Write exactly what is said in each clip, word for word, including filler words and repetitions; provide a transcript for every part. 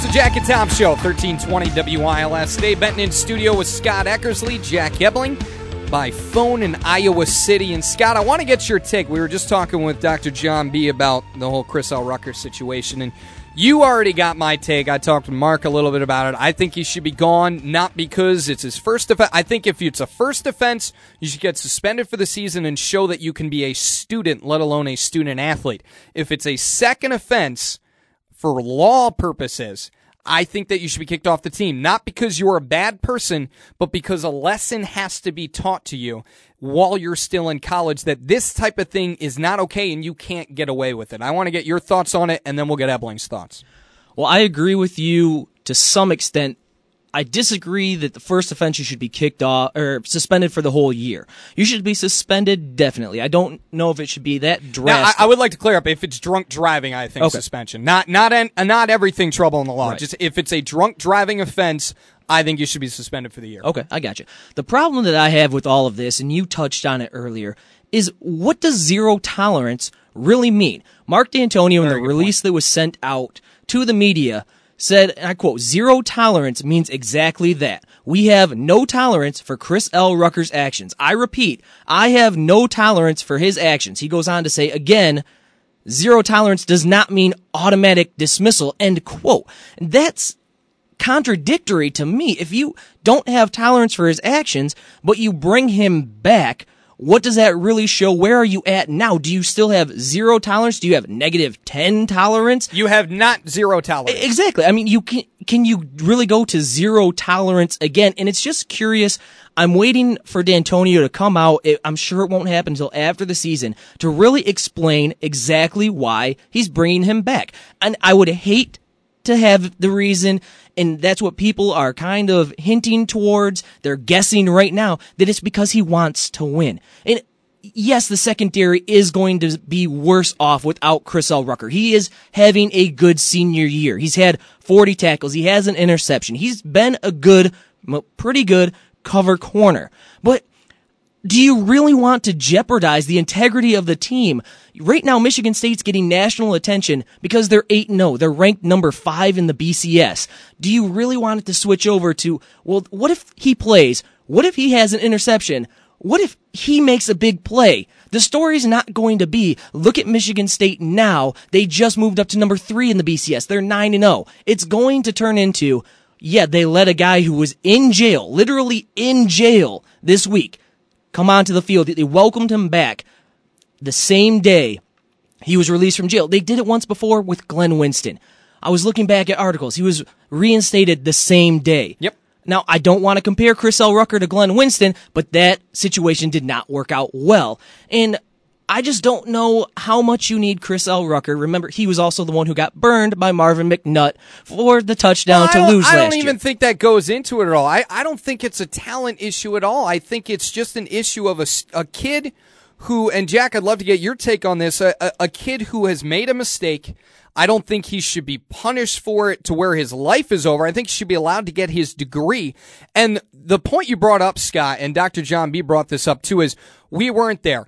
the Jack and Tom Show, thirteen twenty W I L S. Dave Benton in studio with Scott Eckersley, Jack Hebling, by phone in Iowa City. And Scott, I want to get your take. We were just talking with Doctor John B. about the whole Chris L. Rucker situation, and you already got my take. I talked to Mark a little bit about it. I think he should be gone, not because it's his first offense. I think if it's a first offense, you should get suspended for the season and show that you can be a student, let alone a student athlete. If it's a second offense, for law purposes, I think that you should be kicked off the team, not because you're a bad person, but because a lesson has to be taught to you while you're still in college that this type of thing is not okay and you can't get away with it. I want to get your thoughts on it, and then we'll get Ebling's thoughts. Well, I agree with you to some extent. I disagree that the first offense you should be kicked off or suspended for the whole year. You should be suspended, definitely. I don't know if it should be that drastic. Now, I, I would like to clear up, if it's drunk driving, I think okay. suspension. Not not an, not everything trouble in the law. Right. Just if it's a drunk driving offense, I think you should be suspended for the year. Okay, I got you. The problem that I have with all of this, and you touched on it earlier, is what does zero tolerance really mean? Mark D'Antonio, in the release point. that was sent out to the media, said, and I quote, zero tolerance means exactly that. We have no tolerance for Chris L. Rucker's actions. I repeat, I have no tolerance for his actions. He goes on to say, again, zero tolerance does not mean automatic dismissal, end quote. That's contradictory to me. If you don't have tolerance for his actions, but you bring him back, what does that really show? Where are you at now? Do you still have zero tolerance? Do you have negative ten tolerance? You have not zero tolerance. Exactly. I mean, you can, can you really go to zero tolerance again? And it's just curious. I'm waiting for D'Antonio to come out. I'm sure it won't happen until after the season to really explain exactly why he's bringing him back. And I would hate to have the reason, and that's what people are kind of hinting towards. They're guessing right now that it's because he wants to win. And yes, the secondary is going to be worse off without Chris L. Rucker. He is having a good senior year. He's had forty tackles. He has an interception. He's been a good, pretty good cover corner. But do you really want to jeopardize the integrity of the team? Right now, Michigan State's getting national attention because they're eight and oh. They're ranked number five in the B C S. Do you really want it to switch over to, well, what if he plays? What if he has an interception? What if he makes a big play? The story's not going to be, look at Michigan State now. They just moved up to number three in the B C S. They're nine and oh. It's going to turn into, yeah, they let a guy who was in jail, literally in jail this week, come onto the field. They welcomed him back the same day he was released from jail. They did it once before with Glenn Winston. I was looking back at articles. He was reinstated the same day. Yep. Now, I don't want to compare Chris L. Rucker to Glenn Winston, but that situation did not work out well. And I just don't know how much you need Chris L. Rucker. Remember, he was also the one who got burned by Marvin McNutt for the touchdown well, to lose last year. I don't even think that goes into it at all. I, I don't think it's a talent issue at all. I think it's just an issue of a, a kid who, and Jack, I'd love to get your take on this, a, a, a kid who has made a mistake. I don't think he should be punished for it to where his life is over. I think he should be allowed to get his degree. And the point you brought up, Scott, and Doctor John B. brought this up too, is we weren't there.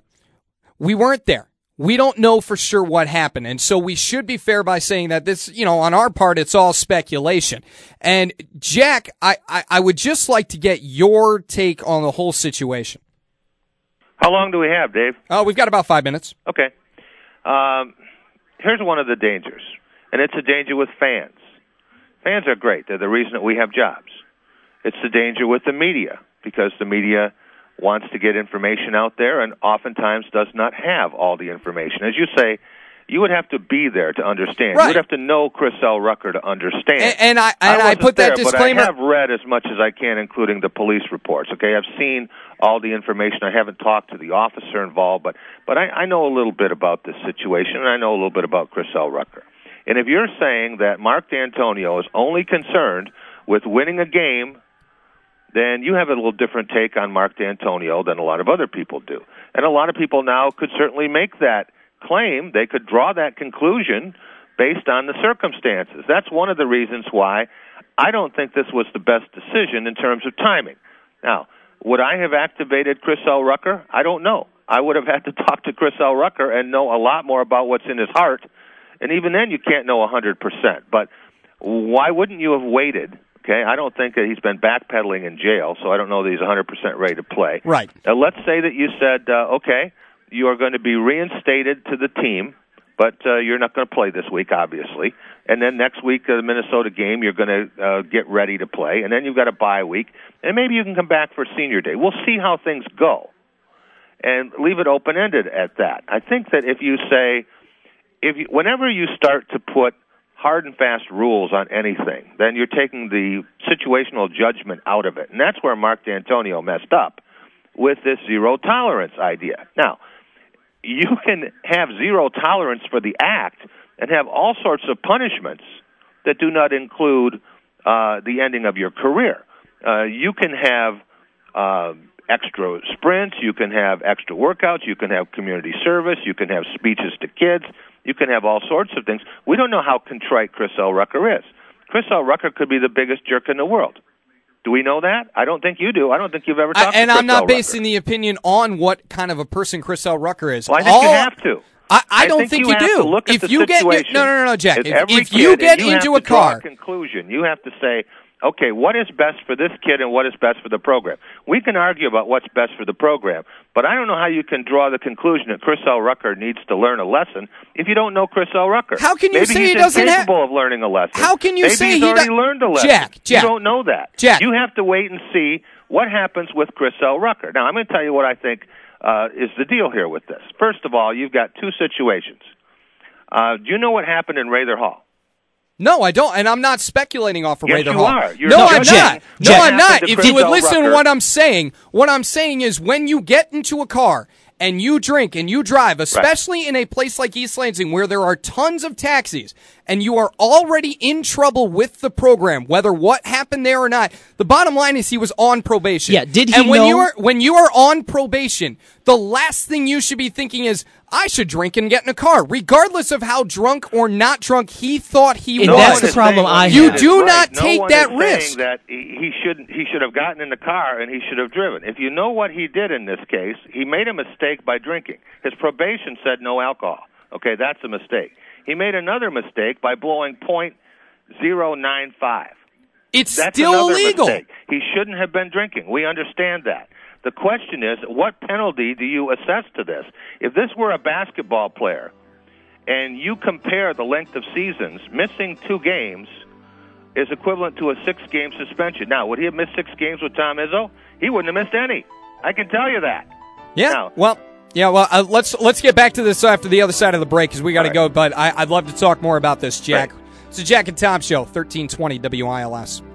We weren't there. We don't know for sure what happened. And so we should be fair by saying that this, you know, on our part, it's all speculation. And Jack, I, I, I would just like to get your take on the whole situation. How long do we have, Dave? Oh, we've got about five minutes. Okay. Um, here's one of the dangers, and it's a danger with fans. Fans are great. They're the reason that we have jobs. It's the danger with the media, because the media wants to get information out there and oftentimes does not have all the information. As you say, you would have to be there to understand. Right. You would have to know Chris L. Rucker to understand. And, and I and I, I put that there, disclaimer. But I have read as much as I can, including the police reports. Okay, I've seen all the information. I haven't talked to the officer involved, but but I, I know a little bit about this situation, and I know a little bit about Chris L. Rucker. And if you're saying that Mark D'Antonio is only concerned with winning a game, then you have a little different take on Mark D'Antonio than a lot of other people do. And a lot of people now could certainly make that claim. They could draw that conclusion based on the circumstances. That's one of the reasons why I don't think this was the best decision in terms of timing. Now, would I have activated Chris L. Rucker? I don't know. I would have had to talk to Chris L. Rucker and know a lot more about what's in his heart. And even then, you can't know one hundred percent. But why wouldn't you have waited? Okay, I don't think that he's been backpedaling in jail, so I don't know that he's one hundred percent ready to play. Right. Now, let's say that you said, uh, okay, you are going to be reinstated to the team, but uh, you're not going to play this week, obviously. And then next week, uh, the Minnesota game, you're going to uh, get ready to play. And then you've got a bye week, and maybe you can come back for senior day. We'll see how things go and leave it open-ended at that. I think that if you say, if you, whenever you start to put hard and fast rules on anything, then you're taking the situational judgment out of it. And that's where Mark D'Antonio messed up with this zero tolerance idea. Now, you can have zero tolerance for the act and have all sorts of punishments that do not include uh, the ending of your career. Uh, you can have uh, extra sprints, you can have extra workouts, you can have community service, you can have speeches to kids, you can have all sorts of things. We don't know how contrite Chris L. Rucker is. Chris L. Rucker could be the biggest jerk in the world. Do we know that? I don't think you do. I don't think you've ever talked I, and to Chris I'm not L. basing Rucker. the opinion on what kind of a person Chris L. Rucker is. Well, I think all, you have to. I, I, I don't think, think you, you, have do. To look at if the you situation, get no, no, no, no, Jack. If, if if you kid, get you into have a to draw car, a conclusion. You have to say, okay, what is best for this kid and what is best for the program? We can argue about what's best for the program, but I don't know how you can draw the conclusion that Chris L. Rucker needs to learn a lesson if you don't know Chris L. Rucker. How can you Maybe say he's he doesn't have? incapable of learning a lesson. How can you Maybe say he's he already do- learned a lesson? Jack, Jack, you don't know that. Jack, you have to wait and see what happens with Chris L. Rucker. Now, I'm going to tell you what I think uh, is the deal here with this. First of all, you've got two situations. Uh, do you know what happened in Rather Hall? No, I don't, and I'm not speculating off of Yes, Rather you Hall. are. You're no, not. I'm Jack, not. Jack, No, I'm not. Jack, If Chris you would L. listen Rucker. to what I'm saying, what I'm saying is when you get into a car and you drink and you drive, especially right. in a place like East Lansing where there are tons of taxis, and you are already in trouble with the program, whether what happened there or not, the bottom line is he was on probation. Yeah, did he And when know? you are when you are on probation, the last thing you should be thinking is, I should drink and get in a car, regardless of how drunk or not drunk he thought he and was. that's the problem I have. You do right. not no take one that is risk. Saying that he should he should have gotten in the car and he should have driven. If you know what he did in this case, he made a mistake by drinking. His probation said no alcohol. Okay, that's a mistake. He made another mistake by blowing point zero nine five. It's That's still another illegal. Mistake. He shouldn't have been drinking. We understand that. The question is, what penalty do you assess to this? If this were a basketball player and you compare the length of seasons, missing two games is equivalent to a six-game suspension. Now, would he have missed six games with Tom Izzo? He wouldn't have missed any. I can tell you that. Yeah, now, well... Yeah, well, uh, let's let's get back to this after the other side of the break because we got to right. go. But I, I'd love to talk more about this, Jack. Right. It's the Jack and Tom Show, thirteen twenty W I L S.